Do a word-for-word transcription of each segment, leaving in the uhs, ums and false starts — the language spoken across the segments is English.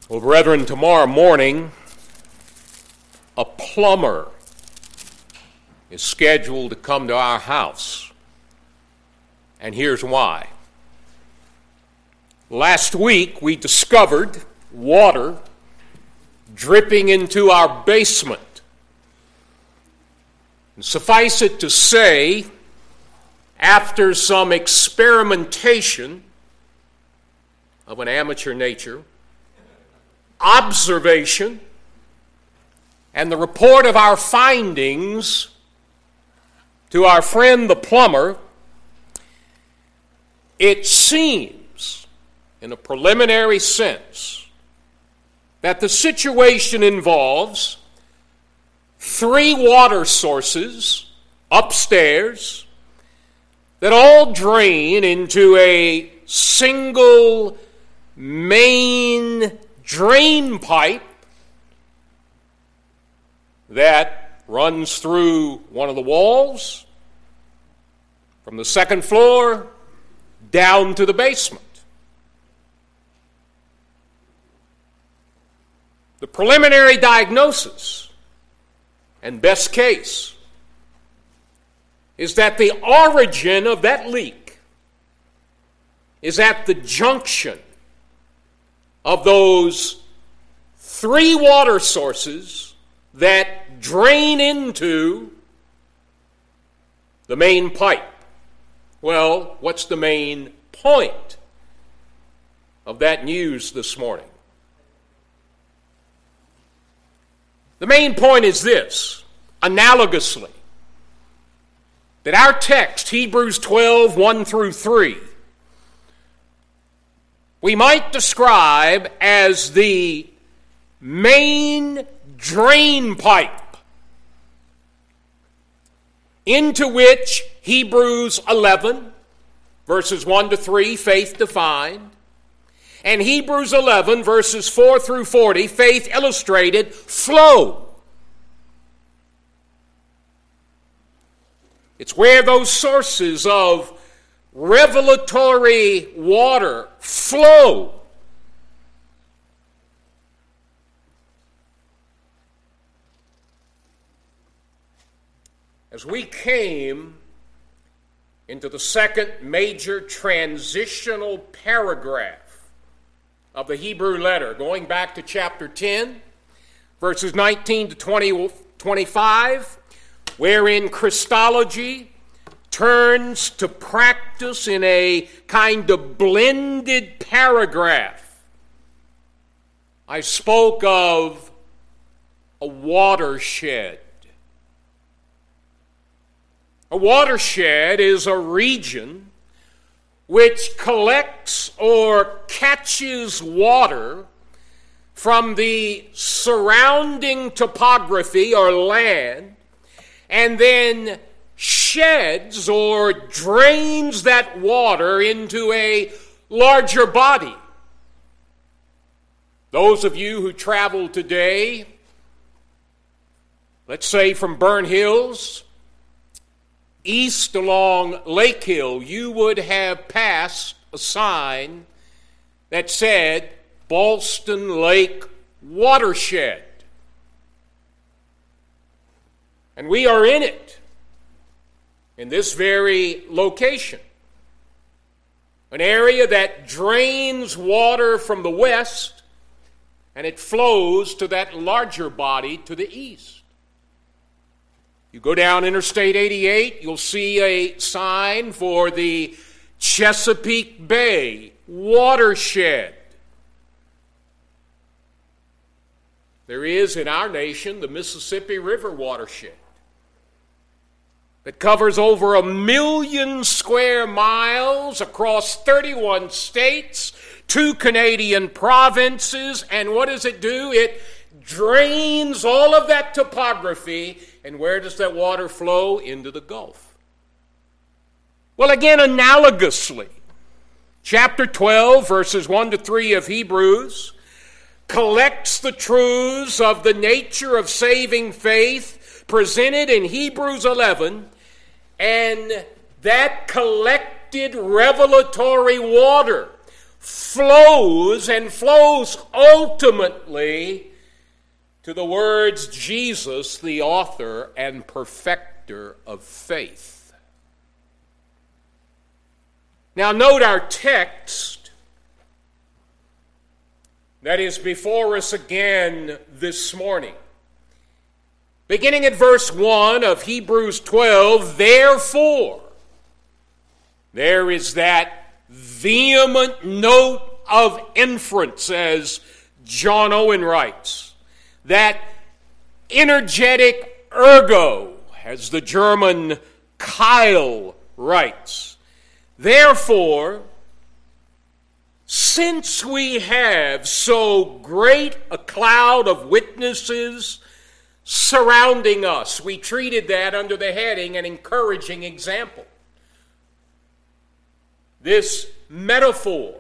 Well, brethren, tomorrow morning, a plumber is scheduled to come to our house. And here's why. Last week, we discovered water dripping into our basement. And suffice it to say, after some experimentation of an amateur nature, observation, and the report of our findings to our friend the plumber, it seems, in a preliminary sense, that the situation involves three water sources upstairs that all drain into a single main drain pipe that runs through one of the walls from the second floor down to the basement. The preliminary diagnosis and best case is that the origin of that leak is at the junction of those three water sources that drain into the main pipe. Well, what's the main point of that news this morning? The main point is this, analogously, that our text, Hebrews twelve, one through three, we might describe as the main drain pipe into which Hebrews eleven, verses one to three, faith defined, and Hebrews eleven, verses four through forty, faith illustrated, flow. It's where those sources of revelatory water flow. As we came into the second major transitional paragraph of the Hebrew letter, going back to chapter ten, verses nineteen to twenty, twenty-five, wherein Christology turns to practice in a kind of blended paragraph. I spoke of a watershed. A watershed is a region which collects or catches water from the surrounding topography or land and then sheds or drains that water into a larger body. Those of you who travel today, let's say from Burn Hills, east along Lake Hill, you would have passed a sign that said Ballston Lake Watershed. And we are in it, in this very location. An area that drains water from the west, and it flows to that larger body to the east. You go down Interstate eighty-eight, you'll see a sign for the Chesapeake Bay Watershed. There is in our nation the Mississippi River Watershed that covers over a million square miles across thirty-one states, two Canadian provinces, and what does it do? It drains all of that topography, and where does that water flow? Into the Gulf. Well, again, analogously, chapter twelve, verses one to three of Hebrews, collects the truths of the nature of saving faith presented in Hebrews eleven, and that collected revelatory water flows and flows ultimately to the words Jesus, the author and perfecter of faith. Now note our text that is before us again this morning. Beginning at verse one of Hebrews twelve, therefore, there is that vehement note of inference, as John Owen writes, that energetic ergo, as the German Keil writes. Therefore, since we have so great a cloud of witnesses surrounding us, we treated that under the heading an encouraging example. This metaphor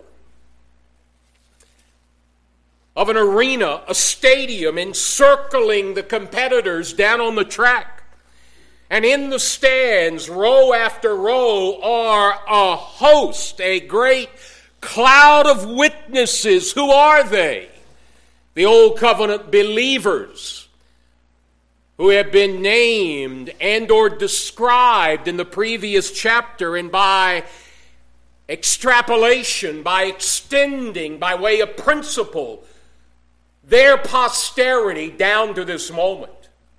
of an arena, a stadium encircling the competitors down on the track. And in the stands, row after row, are a host, a great cloud of witnesses. Who are they? The Old Covenant believers who have been named and or described in the previous chapter, and by extrapolation, by extending, by way of principle, their posterity down to this moment.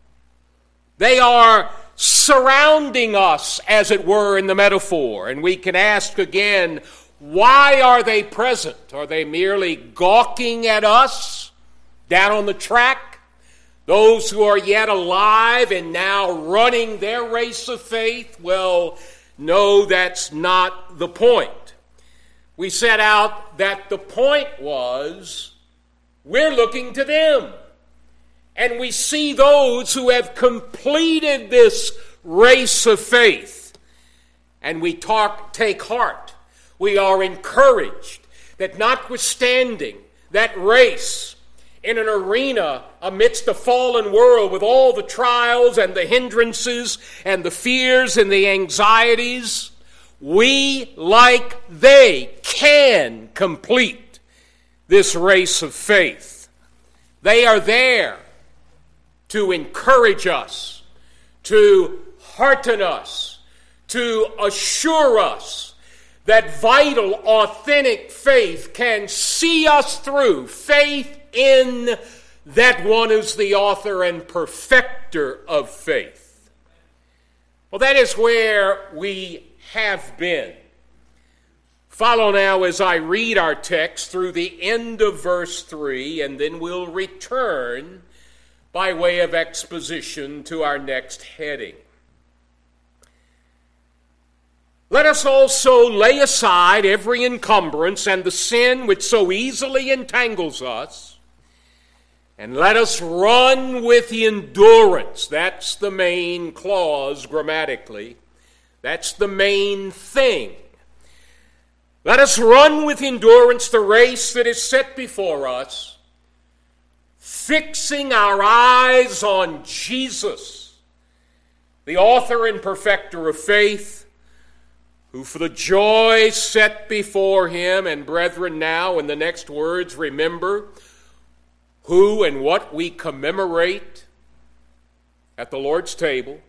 They are surrounding us, as it were, in the metaphor. And we can ask again, why are they present? Are they merely gawking at us down on the track? Those who are yet alive and now running their race of faith? Well, no, that's not the point. We set out that the point was, we're looking to them. And we see those who have completed this race of faith. And we talk, take heart. We are encouraged that notwithstanding that race in an arena amidst a fallen world with all the trials and the hindrances and the fears and the anxieties, we, like they, can complete this race of faith. They are there to encourage us, to hearten us, to assure us that vital, authentic faith can see us through. Faith in that one who's the author and perfecter of faith. Well, that is where we have been. Follow now as I read our text through the end of verse three, and then we'll return by way of exposition to our next heading. Let us also lay aside every encumbrance and the sin which so easily entangles us, and let us run with endurance. That's the main clause grammatically. That's the main thing. Let us run with endurance the race that is set before us, fixing our eyes on Jesus, the author and perfecter of faith, who for the joy set before him, and brethren, now in the next words, remember who and what we commemorate at the Lord's table,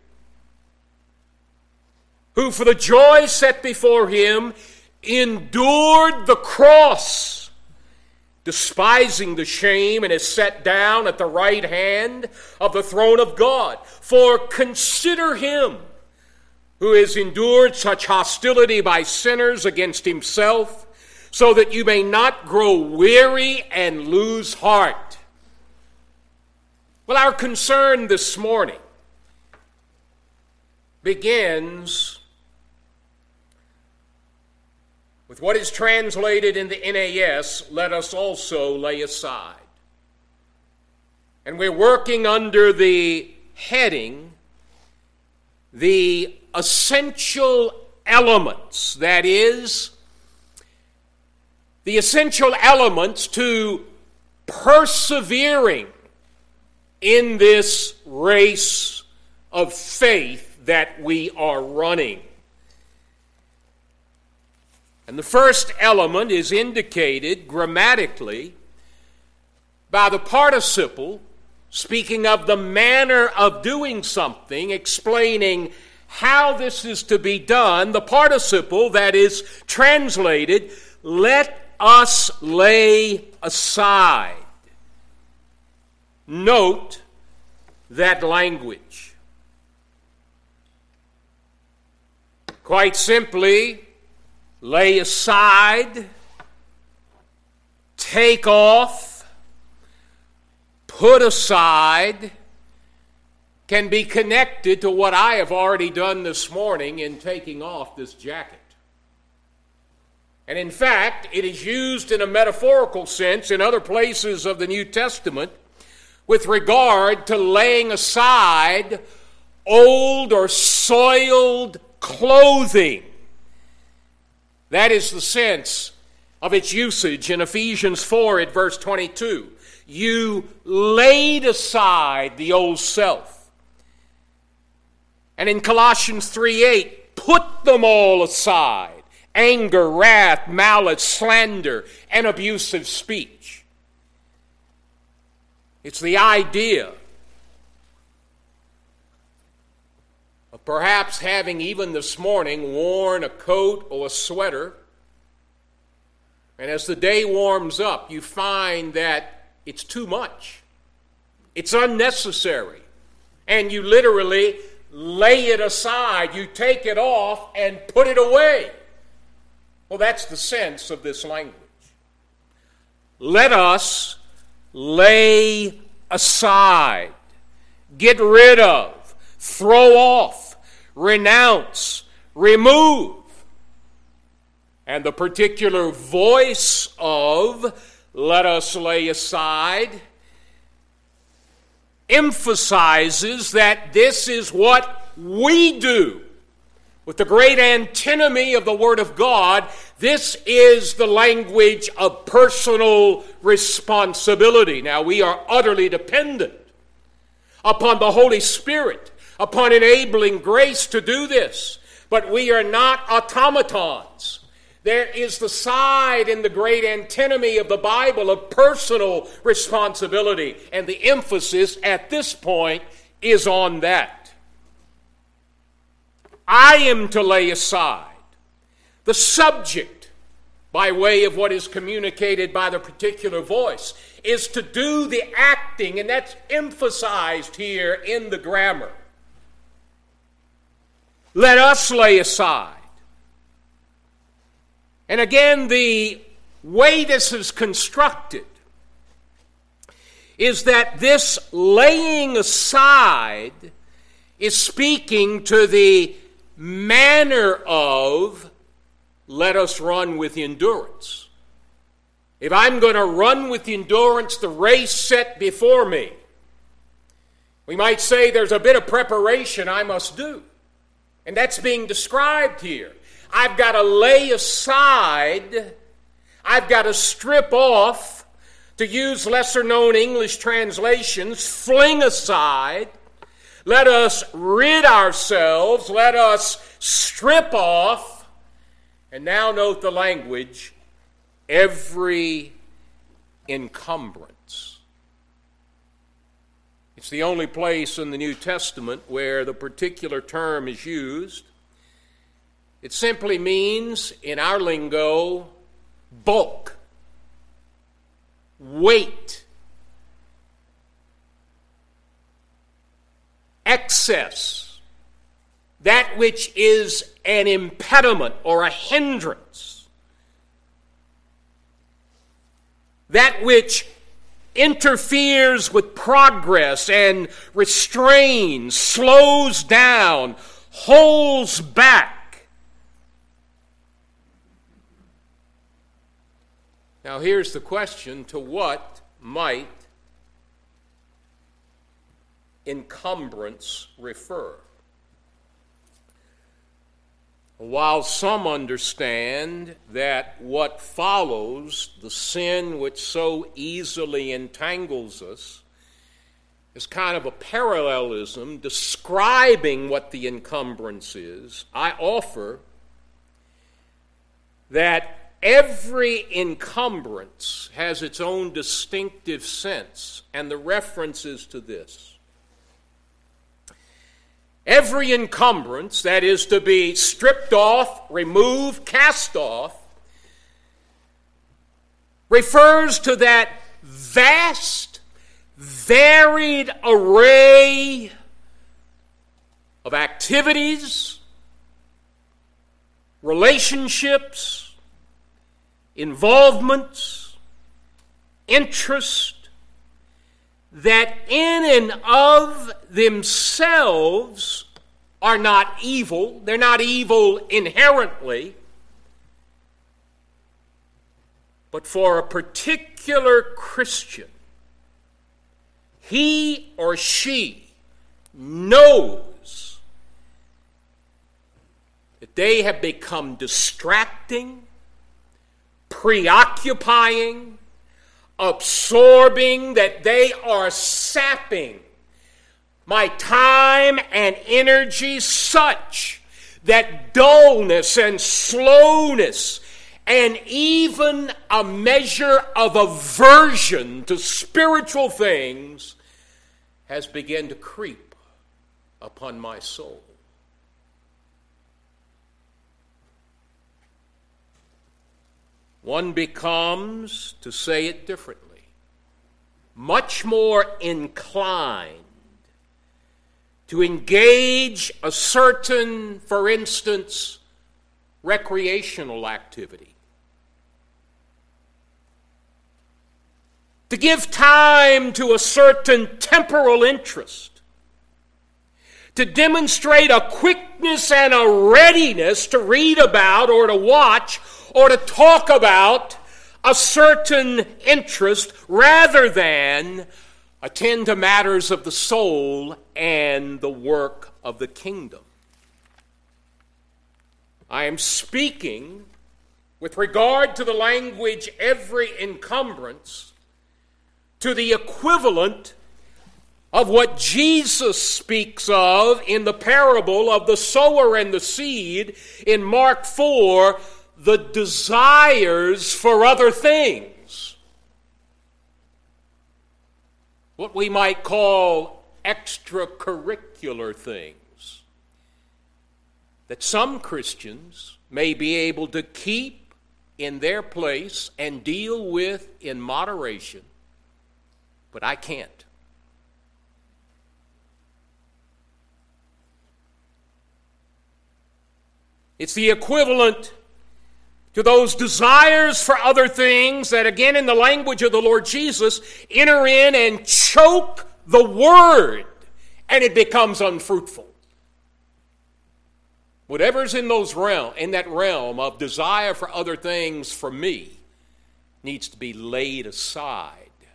who for the joy set before him endured the cross, despising the shame, and is set down at the right hand of the throne of God. For consider him who has endured such hostility by sinners against himself, so that you may not grow weary and lose heart. Well, our concern this morning begins with what is translated in the N A S, let us also lay aside. And we're working under the heading, the essential elements, that is, the essential elements to persevering in this race of faith that we are running. And the first element is indicated grammatically by the participle, speaking of the manner of doing something, explaining how this is to be done. The participle that is translated, let us lay aside. Note that language. Quite simply, lay aside, take off, put aside, can be connected to what I have already done this morning in taking off this jacket. And in fact, it is used in a metaphorical sense in other places of the New Testament with regard to laying aside old or soiled clothing. That is the sense of its usage in Ephesians four at verse twenty-two. You laid aside the old self. And in Colossians three eight, put them all aside. Anger, wrath, malice, slander, and abusive speech. It's the idea of perhaps having even this morning worn a coat or a sweater, and as the day warms up, you find that it's too much. It's unnecessary. And you literally lay it aside. You take it off and put it away. Well, that's the sense of this language. Let us lay aside, get rid of, throw off, renounce, remove. And the particular voice of let us lay aside emphasizes that this is what we do. With the great antinomy of the Word of God, this is the language of personal responsibility. Now, we are utterly dependent upon the Holy Spirit, upon enabling grace to do this. But we are not automatons. There is the side in the great antinomy of the Bible of personal responsibility, and the emphasis at this point is on that. I am to lay aside. The subject, by way of what is communicated by the particular voice, is to do the acting, and that's emphasized here in the grammar. Let us lay aside. And again, the way this is constructed is that this laying aside is speaking to the manner of let us run with endurance. If I'm going to run with endurance the race set before me, we might say there's a bit of preparation I must do. And that's being described here. I've got to lay aside, I've got to strip off, to use lesser-known English translations, fling aside. Let us rid ourselves, let us strip off, and now note the language, every encumbrance. It's the only place in the New Testament where the particular term is used. It simply means, in our lingo, bulk, weight, excess, that which is an impediment or a hindrance, that which interferes with progress and restrains, slows down, holds back. Now here's the question, to what might encumbrance refer? While some understand that what follows, the sin which so easily entangles us, is kind of a parallelism describing what the encumbrance is, I offer that every encumbrance has its own distinctive sense, and the reference is to this. Every encumbrance that is to be stripped off, removed, cast off, refers to that vast, varied array of activities, relationships, involvements, interest, that in and of themselves are not evil. They're not evil inherently. But for a particular Christian, he or she knows that they have become distracting, preoccupying, absorbing, that they are sapping my time and energy such that dullness and slowness and even a measure of aversion to spiritual things has begun to creep upon my soul. One becomes, to say it differently, much more inclined to engage a certain, for instance, recreational activity. To give time to a certain temporal interest. To demonstrate a quickness and a readiness to read about or to watch or to talk about a certain interest rather than attend to matters of the soul and the work of the kingdom. I am speaking with regard to the language every encumbrance to the equivalent of what Jesus speaks of in the parable of the sower and the seed in Mark four, the desires for other things. What we might call extracurricular things that some Christians may be able to keep in their place and deal with in moderation, but I can't. It's the equivalent to those desires for other things that, again, in the language of the Lord Jesus, enter in and choke the word, and it becomes unfruitful. Whatever's in those realm, in that realm of desire for other things for me needs to be laid aside.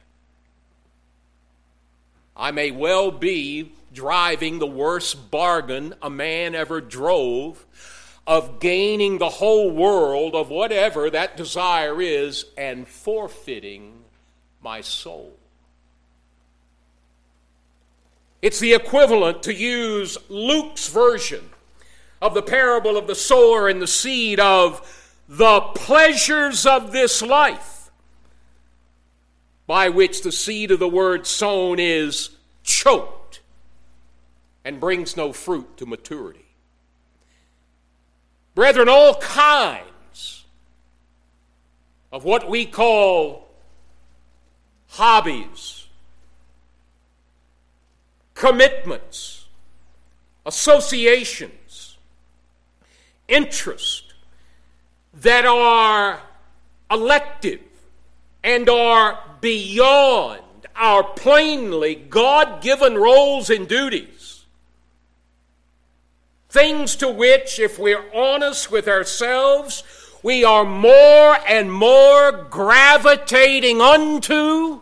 I may well be driving the worst bargain a man ever drove, of gaining the whole world of whatever that desire is and forfeiting my soul. It's the equivalent, to use Luke's version of the parable of the sower and the seed, of the pleasures of this life, by which the seed of the word sown is choked and brings no fruit to maturity. Brethren, all kinds of what we call hobbies, commitments, associations, interest that are elective and are beyond our plainly God-given roles and duties. Things to which, if we're honest with ourselves, we are more and more gravitating unto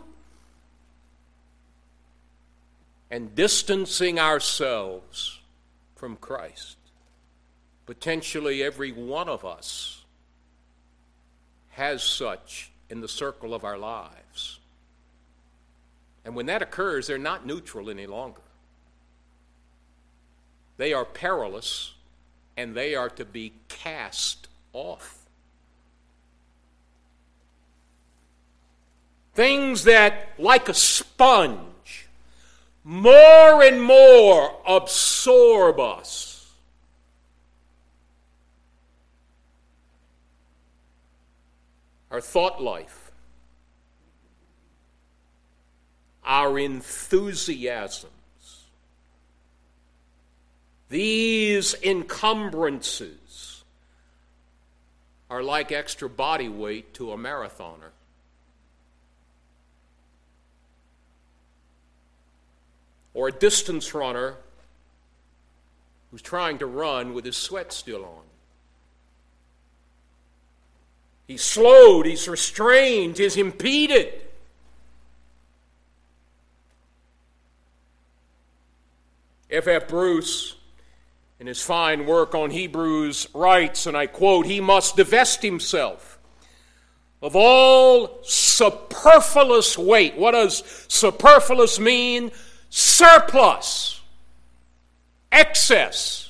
and distancing ourselves from Christ. Potentially every one of us has such in the circle of our lives. And when that occurs, they're not neutral any longer. They are perilous, and they are to be cast off. Things that, like a sponge, more and more absorb us. Our thought life, our enthusiasms, these encumbrances are like extra body weight to a marathoner. Or a distance runner who's trying to run with his sweat still on. He's slowed, he's restrained, he's impeded. F F Bruce, in his fine work on Hebrews, writes, and I quote, "He must divest himself of all superfluous weight." What does superfluous mean? Surplus, excess.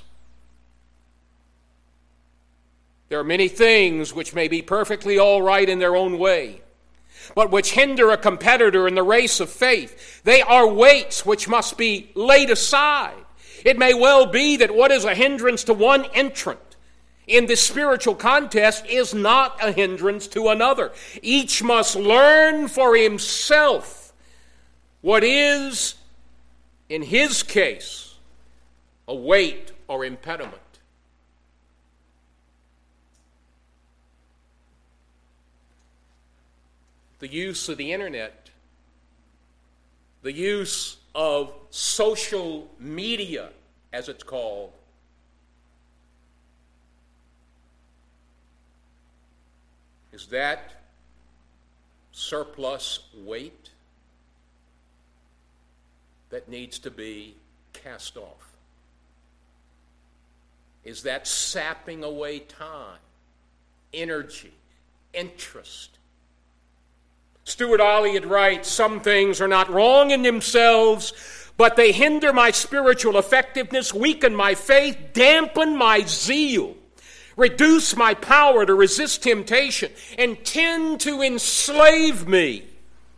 There are many things which may be perfectly all right in their own way, but which hinder a competitor in the race of faith. They are weights which must be laid aside. It may well be that what is a hindrance to one entrant in this spiritual contest is not a hindrance to another. Each must learn for himself what is, in his case, a weight or impediment. The use of the internet, the use of social media, as it's called, is that surplus weight that needs to be cast off? Is that sapping away time, energy, interest? Stuart Olliott writes, "Some things are not wrong in themselves, but they hinder my spiritual effectiveness, weaken my faith, dampen my zeal, reduce my power to resist temptation, and tend to enslave me."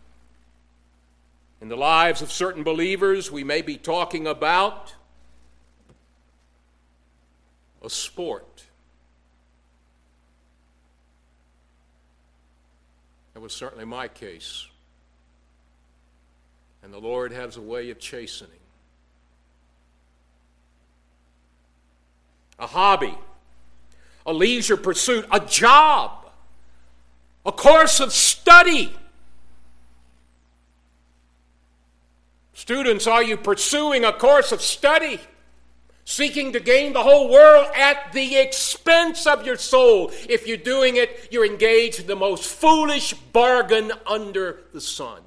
In the lives of certain believers, we may be talking about a sport. That was certainly my case. And the Lord has a way of chastening. A hobby, a leisure pursuit, a job, a course of study. Students, are you pursuing a course of study, seeking to gain the whole world at the expense of your soul? If you're doing it, you're engaged in the most foolish bargain under the sun.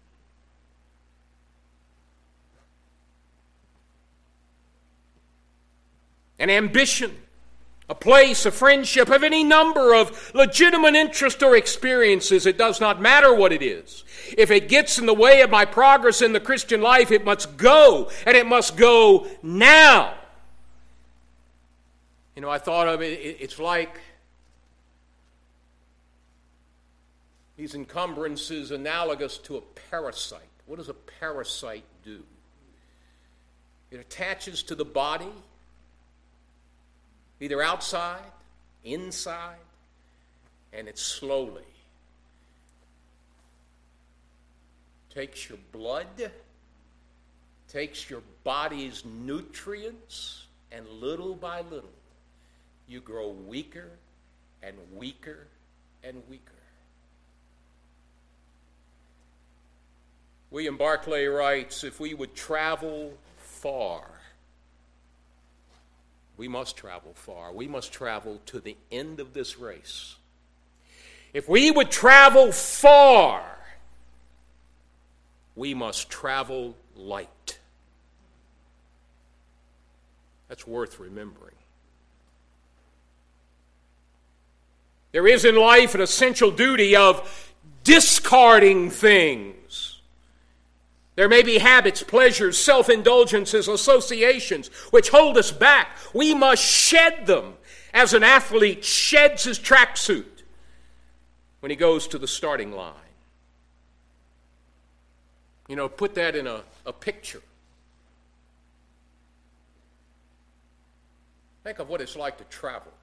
An ambition, a place, a friendship, of any number of legitimate interests or experiences, it does not matter what it is. If it gets in the way of my progress in the Christian life, it must go, and it must go now. You know, I thought of it, it's like these encumbrances analogous to a parasite. What does a parasite do? It attaches to the body, either outside, inside, and it slowly takes your blood, takes your body's nutrients, and little by little, you grow weaker and weaker and weaker. William Barclay writes, "If we would travel far, we must travel far. We must travel to the end of this race. If we would travel far, we must travel light." That's worth remembering. There is in life an essential duty of discarding things. There may be habits, pleasures, self-indulgences, associations which hold us back. We must shed them as an athlete sheds his tracksuit when he goes to the starting line. You know, put that in a, a picture. Think of what it's like to travel.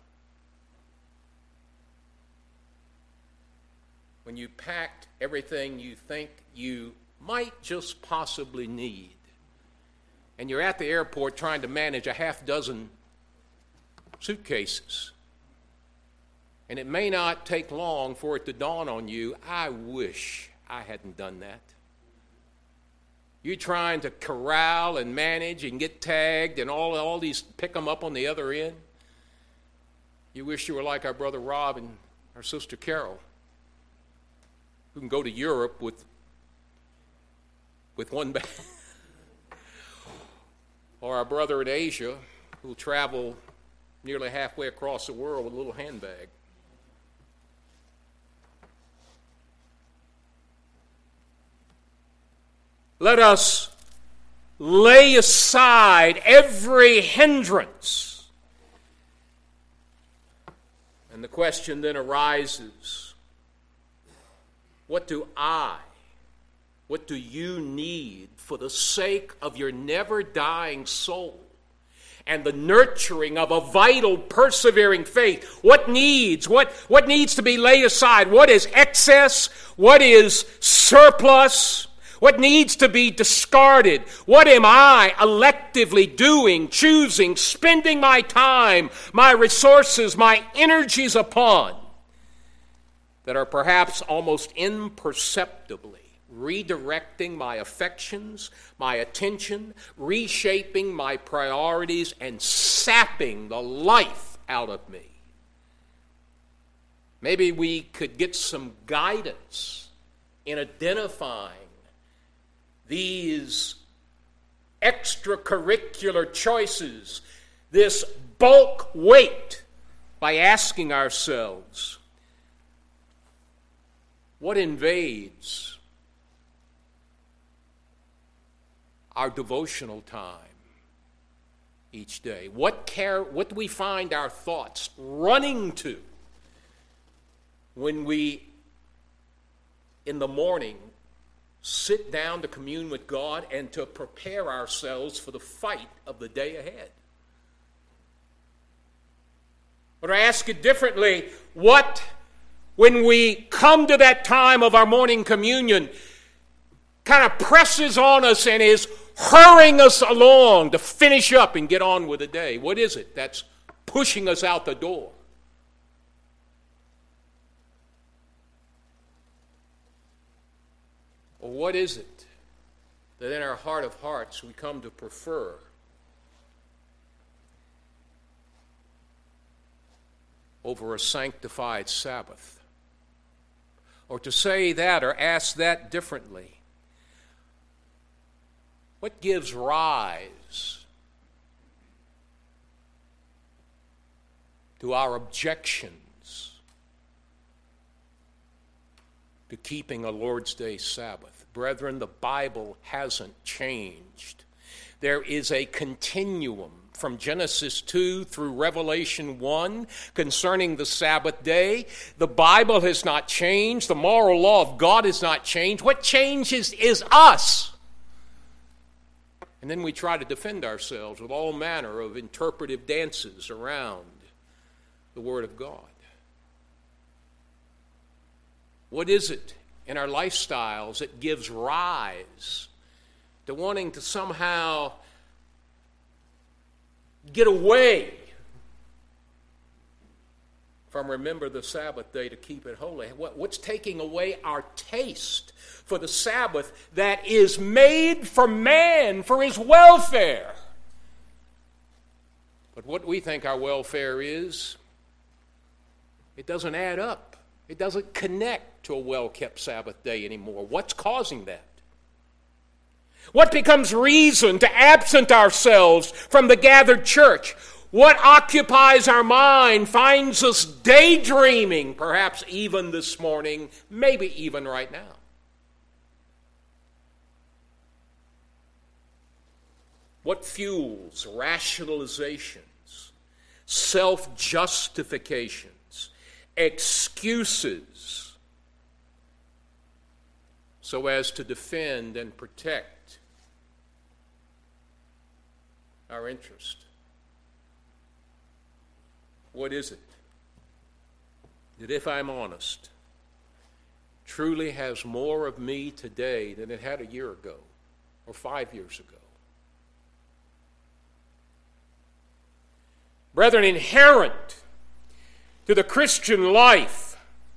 When you packed everything you think you might just possibly need, and you're at the airport trying to manage a half dozen suitcases, and it may not take long for it to dawn on you, I wish I hadn't done that. You're trying to corral and manage and get tagged and all, all these, pick them up on the other end. You wish you were like our brother Rob and our sister Carol, who can go to Europe with, with one bag. Or our brother in Asia, who will travel nearly halfway across the world with a little handbag. Let us lay aside every hindrance. And the question then arises, what do I, what do you need for the sake of your never-dying soul and the nurturing of a vital, persevering faith? What needs, what, what needs to be laid aside? What is excess? What is surplus? What needs to be discarded? What am I electively doing, choosing, spending my time, my resources, my energies upon that are perhaps almost imperceptibly redirecting my affections, my attention, reshaping my priorities, and sapping the life out of me? Maybe we could get some guidance in identifying these extracurricular choices, this bulk weight, by asking ourselves, what invades our devotional time each day? What care, what do we find our thoughts running to when we, in the morning, sit down to commune with God and to prepare ourselves for the fight of the day ahead? But I ask it differently, what, when we come to that time of our morning communion, kind of presses on us and is hurrying us along to finish up and get on with the day? What is it that's pushing us out the door? Or what is it that in our heart of hearts we come to prefer over a sanctified Sabbath? Or to say that or ask that differently, what gives rise to our objections to keeping a Lord's Day Sabbath? Brethren, the Bible hasn't changed. There is a continuum from Genesis two through Revelation one concerning the Sabbath day. The Bible has not changed. The moral law of God has not changed. What changes is us. And then we try to defend ourselves with all manner of interpretive dances around the Word of God. What is it in our lifestyles that gives rise to wanting to somehow get away from remember the Sabbath day to keep it holy? What, what's taking away our taste for the Sabbath that is made for man, for his welfare? But what we think our welfare is, it doesn't add up. It doesn't connect to a well-kept Sabbath day anymore. What's causing that? What becomes reason to absent ourselves from the gathered church? What occupies our mind finds us daydreaming, perhaps even this morning, maybe even right now? What fuels rationalizations, self-justifications, excuses, so as to defend and protect our interest? What is it that, if I'm honest, truly has more of me today than it had a year ago or five years ago? Brethren, inherent to the Christian life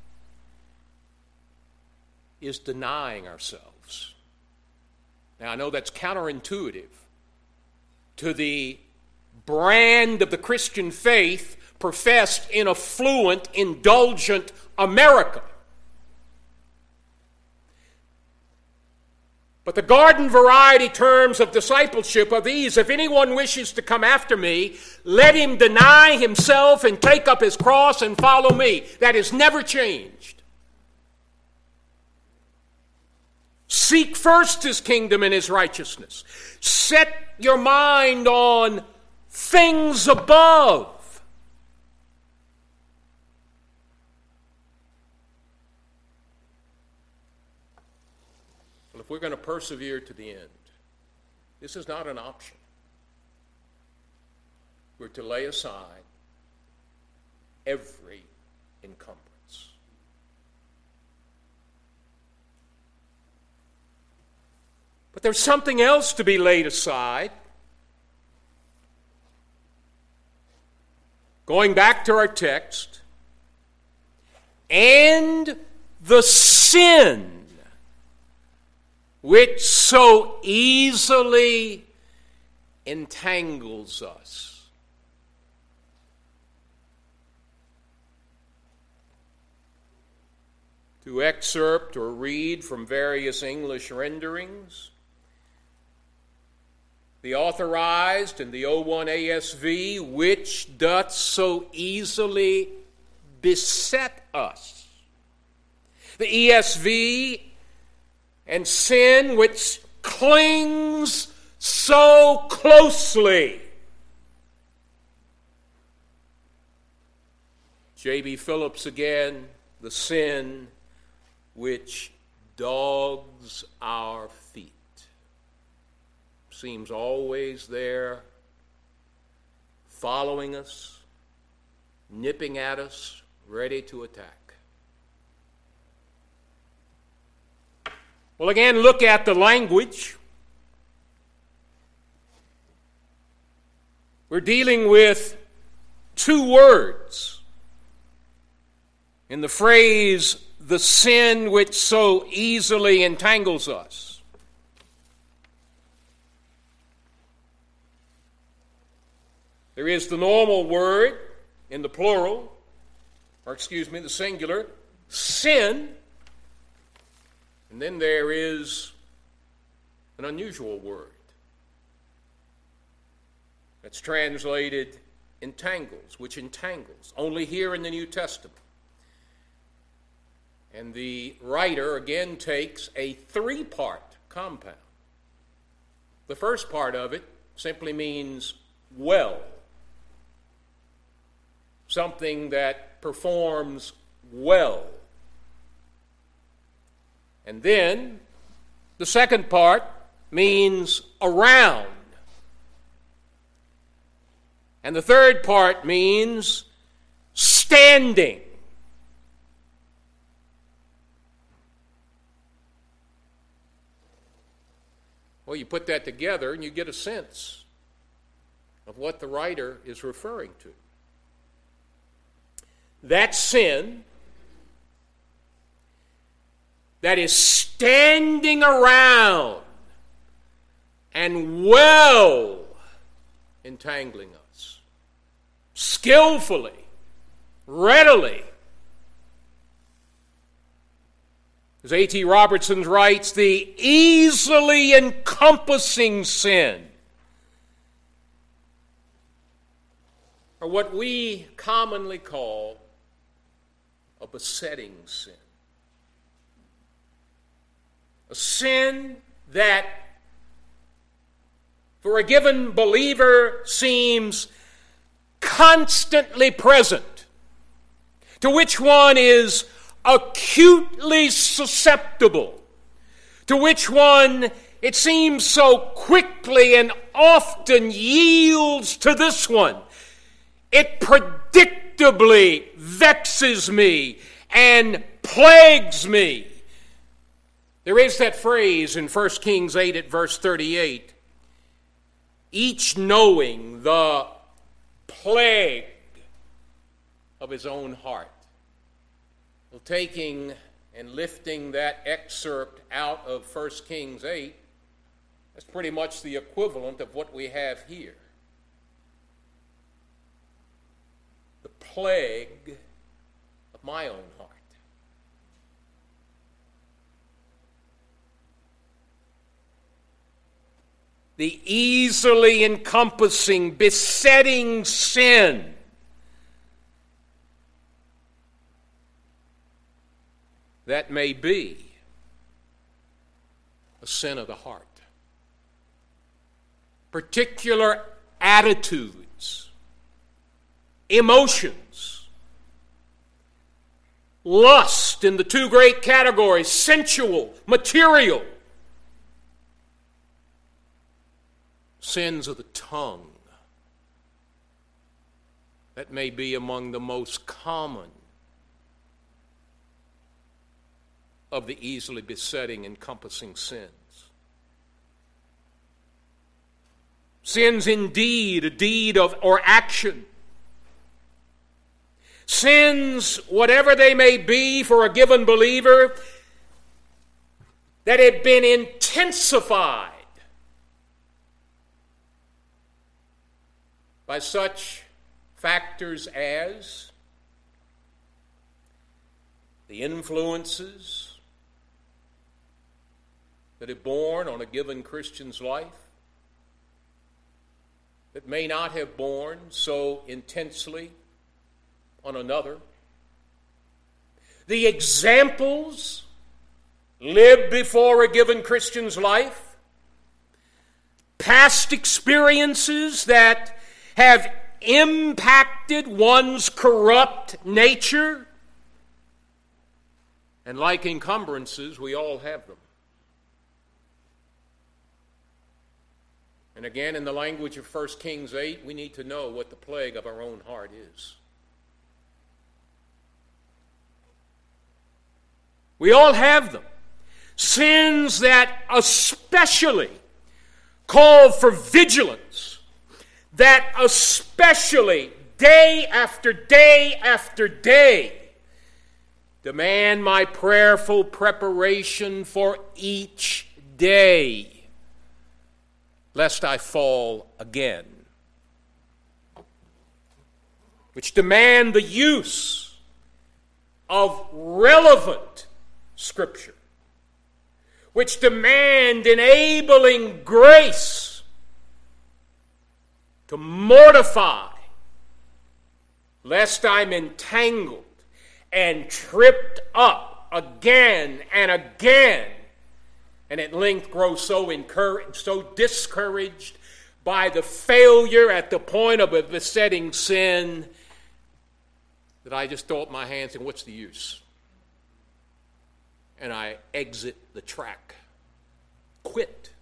is denying ourselves. Now, I know that's counterintuitive to the brand of the Christian faith professed in affluent, indulgent America. But the garden variety terms of discipleship are these: if anyone wishes to come after me, let him deny himself and take up his cross and follow me. That has never changed. Seek first his kingdom and his righteousness. Set your mind on things above. If we're going to persevere to the end, this is not an option. We're to lay aside every encumbrance. But there's something else to be laid aside. Going back to our text, and the sin which so easily entangles us. To excerpt or read from various English renderings, the Authorized and the O one A S V, which doth so easily beset us. The E S V, and sin which clings so closely. J B Phillips again, the sin which dogs our feet. Seems always there, following us, nipping at us, ready to attack. Well, again, look at the language. We're dealing with two words in the phrase, the sin which so easily entangles us. There is the normal word in the plural, or excuse me, the singular, sin. And then there is an unusual word that's translated entangles, which entangles, only here in the New Testament. And the writer again takes a three-part compound. The first part of it simply means well, something that performs well. And then the second part means around. And the third part means standing. Well, you put that together and you get a sense of what the writer is referring to. That sin that is standing around and well entangling us, skillfully, readily. As A T Robertson writes, the easily encompassing sin, or what we commonly call a besetting sin. A sin that, for a given believer, seems constantly present, to which one is acutely susceptible, to which one, it seems so quickly and often yields to this one. It predictably vexes me and plagues me. There is that phrase in First Kings eight at verse thirty-eight, each knowing the plague of his own heart. Well, taking and lifting that excerpt out of First Kings eight, that's pretty much the equivalent of what we have here. The plague of my own heart. The easily encompassing, besetting sin that may be a sin of the heart. Particular attitudes, emotions, lust in the two great categories, sensual, material, sins of the tongue that may be among the most common of the easily besetting, encompassing sins. Sins indeed, a deed of or action. Sins, whatever they may be for a given believer, that have been intensified by such factors as the influences that are born on a given Christian's life, that may not have borne so intensely on another. The examples lived before a given Christian's life, past experiences that have impacted one's corrupt nature, and like encumbrances, we all have them. And again, in the language of First Kings eight, we need to know what the plague of our own heart is. We all have them. Sins that especially call for vigilance, that especially day after day after day demand my prayerful preparation for each day, lest I fall again, which demand the use of relevant Scripture, which demand enabling grace to mortify, lest I'm entangled and tripped up again and again, and at length grow so encouraged, so discouraged by the failure at the point of a besetting sin that I just throw up my hands and what's the use? And I exit the track. Quit.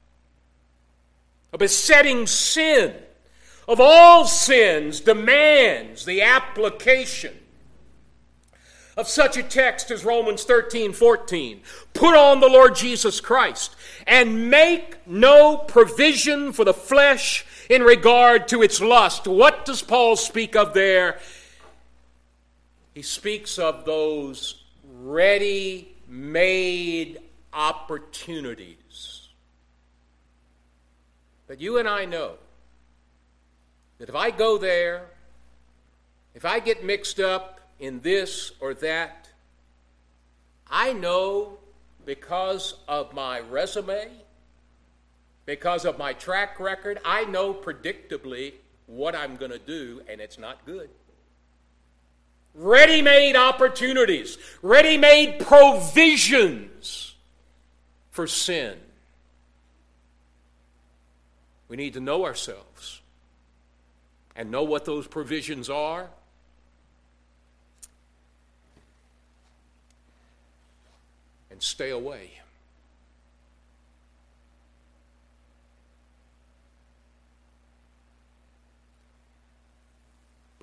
A besetting sin of all sins demands the application of such a text as Romans thirteen fourteen. Put on the Lord Jesus Christ and make no provision for the flesh in regard to its lust. What does Paul speak of there? He speaks of those ready-made opportunities that you and I know that if I go there, if I get mixed up in this or that, I know because of my resume, because of my track record, I know predictably what I'm going to do, and it's not good. Ready-made opportunities, ready-made provisions for sin. We need to know ourselves and know what those provisions are. And stay away.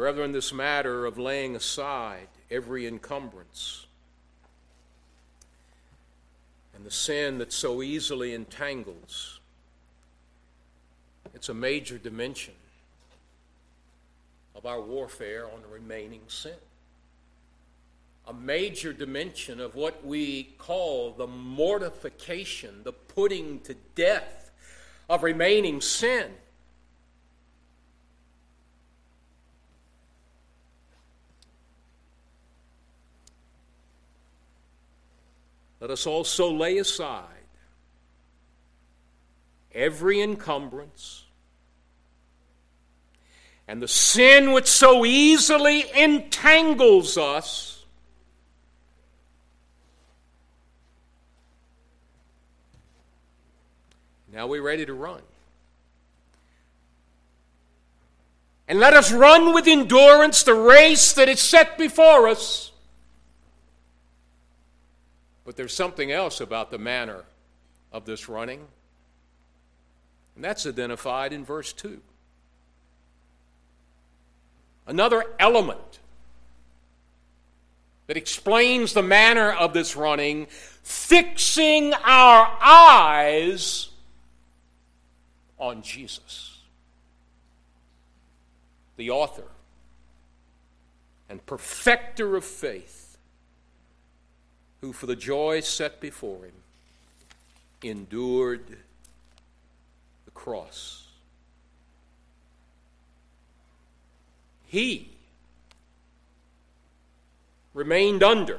Brethren, this matter of laying aside every encumbrance and the sin that so easily entangles, it's a major dimension of our warfare on the remaining sin. A major dimension of what we call the mortification, the putting to death of remaining sin. Let us also lay aside every encumbrance and the sin which so easily entangles us. Now we're ready to run. And let us run with endurance the race that is set before us. But there's something else about the manner of this running, and that's identified in verse two. Another element that explains the manner of this running: fixing our eyes on Jesus, the author and perfecter of faith, who for the joy set before him endured the cross. He remained under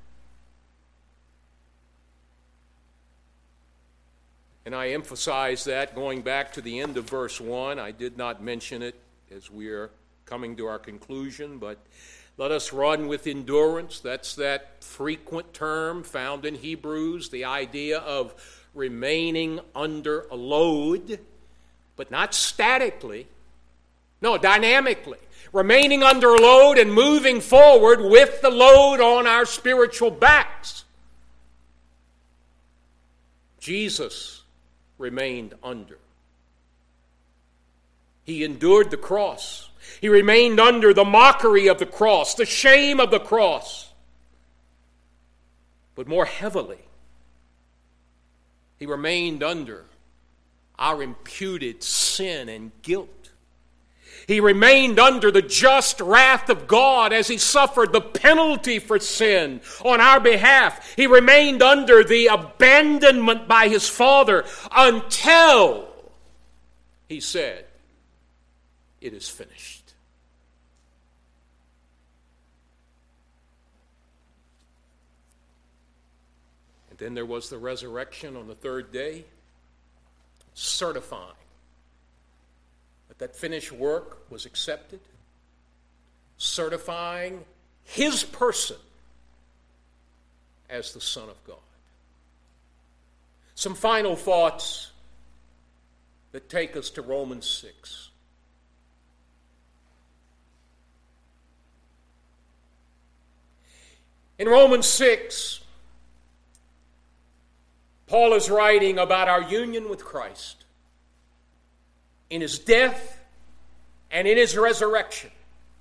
And I emphasize that going back to the end of verse one. I did not mention it as we are coming to our conclusion, but let us run with endurance. That's that frequent term found in Hebrews, the idea of remaining under a load, but not statically. No, dynamically. Remaining under a load and moving forward with the load on our spiritual backs. Jesus remained under. He endured the cross. He remained under the mockery of the cross, the shame of the cross. But more heavily, he remained under our imputed sin and guilt. He remained under the just wrath of God as he suffered the penalty for sin on our behalf. He remained under the abandonment by his Father until he said, "It is finished." And then there was the resurrection on the third day, certifying that finished work was accepted, certifying his person as the Son of God. Some final thoughts that take us to Romans six. In Romans six, Paul is writing about our union with Christ in his death and in his resurrection.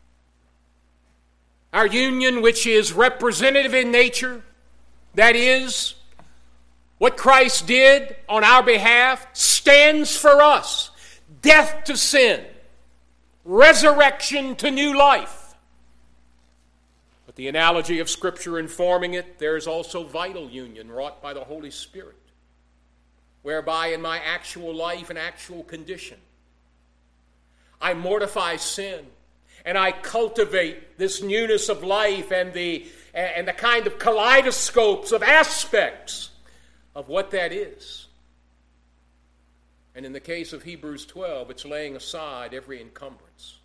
Our union, which is representative in nature, that is, what Christ did on our behalf, stands for us. Death to sin, resurrection to new life. But the analogy of Scripture informing it, there is also vital union wrought by the Holy Spirit, whereby in my actual life and actual condition, I mortify sin, and I cultivate this newness of life and the, and the kind of kaleidoscopes of aspects of what that is. And in the case of Hebrews twelve, it's laying aside every encumbrance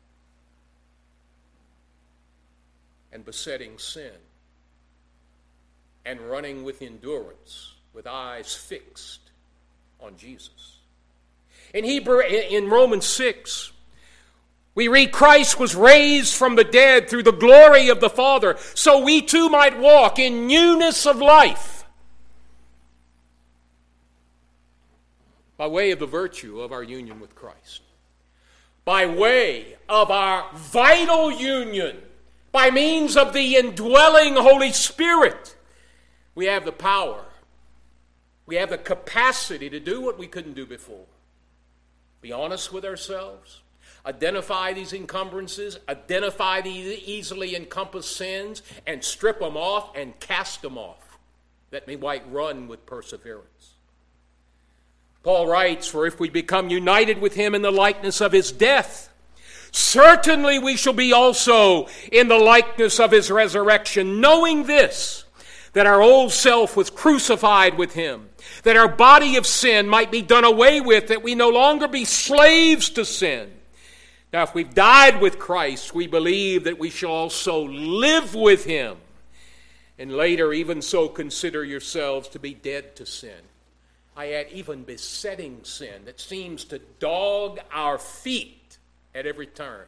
and besetting sin and running with endurance, with eyes fixed on Jesus. In Hebrew, in Romans six, we read Christ was raised from the dead through the glory of the Father, so we too might walk in newness of life by way of the virtue of our union with Christ. by way of our vital union, by means of the indwelling Holy Spirit, we have the power, we have the capacity to do what we couldn't do before. Be honest with ourselves, identify these encumbrances, identify these easily encompassed sins, and strip them off and cast them off, that we might run with perseverance. Paul writes, "For if we become united with him in the likeness of his death, certainly we shall be also in the likeness of his resurrection, knowing this, that our old self was crucified with him, that our body of sin might be done away with, that we no longer be slaves to sin. Now, if we've died with Christ, we believe that we shall also live with him. And later, even so, consider yourselves to be dead to sin." I add, even besetting sin that seems to dog our feet at every turn.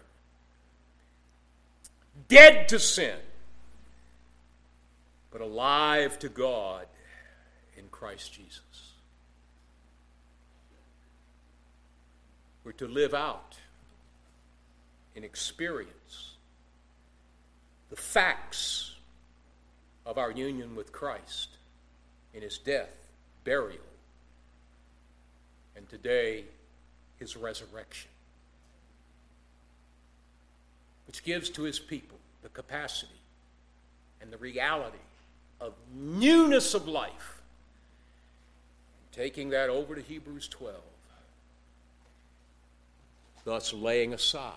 Dead to sin, but alive to God in Christ Jesus. We're to live out in experience the facts of our union with Christ in his death, burial, and today his resurrection, which gives to his people the capacity and the reality of newness of life. Taking that over to Hebrews twelve, thus laying aside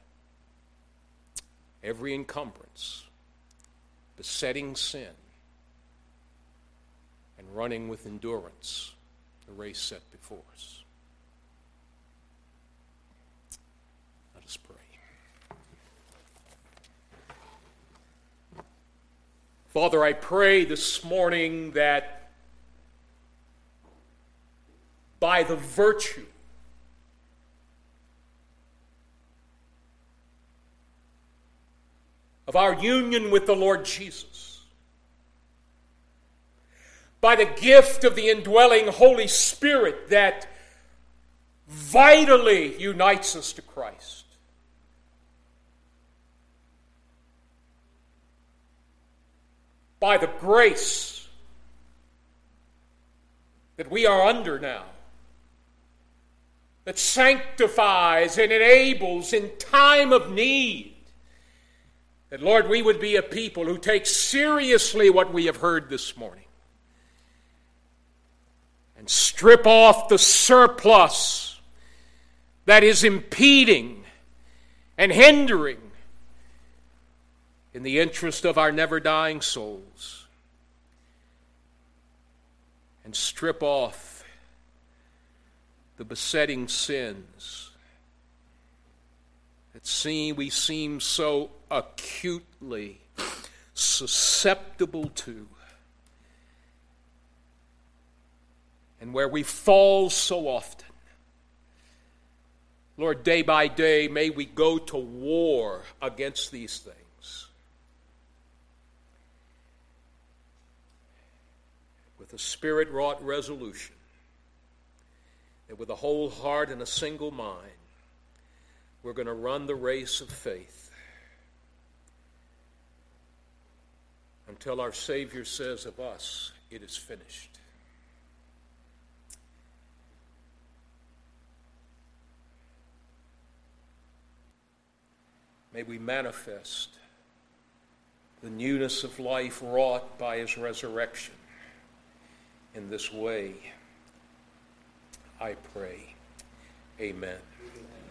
every encumbrance, besetting sin, and running with endurance the race set before us. Let us pray. Father, I pray this morning that by the virtue of our union with the Lord Jesus, by the gift of the indwelling Holy Spirit that vitally unites us to Christ, by the grace that we are under now, that sanctifies and enables in time of need, that, Lord, we would be a people who take seriously what we have heard this morning and strip off the surplus that is impeding and hindering in the interest of our never-dying souls, and strip off the besetting sins that seem we seem so acutely susceptible to, and where we fall so often. Lord, day by day, may we go to war against these things. With a Spirit-wrought resolution, that with a whole heart and a single mind, we're going to run the race of faith until our Savior says of us, "It is finished." May we manifest the newness of life wrought by his resurrection in this way, I pray. Amen.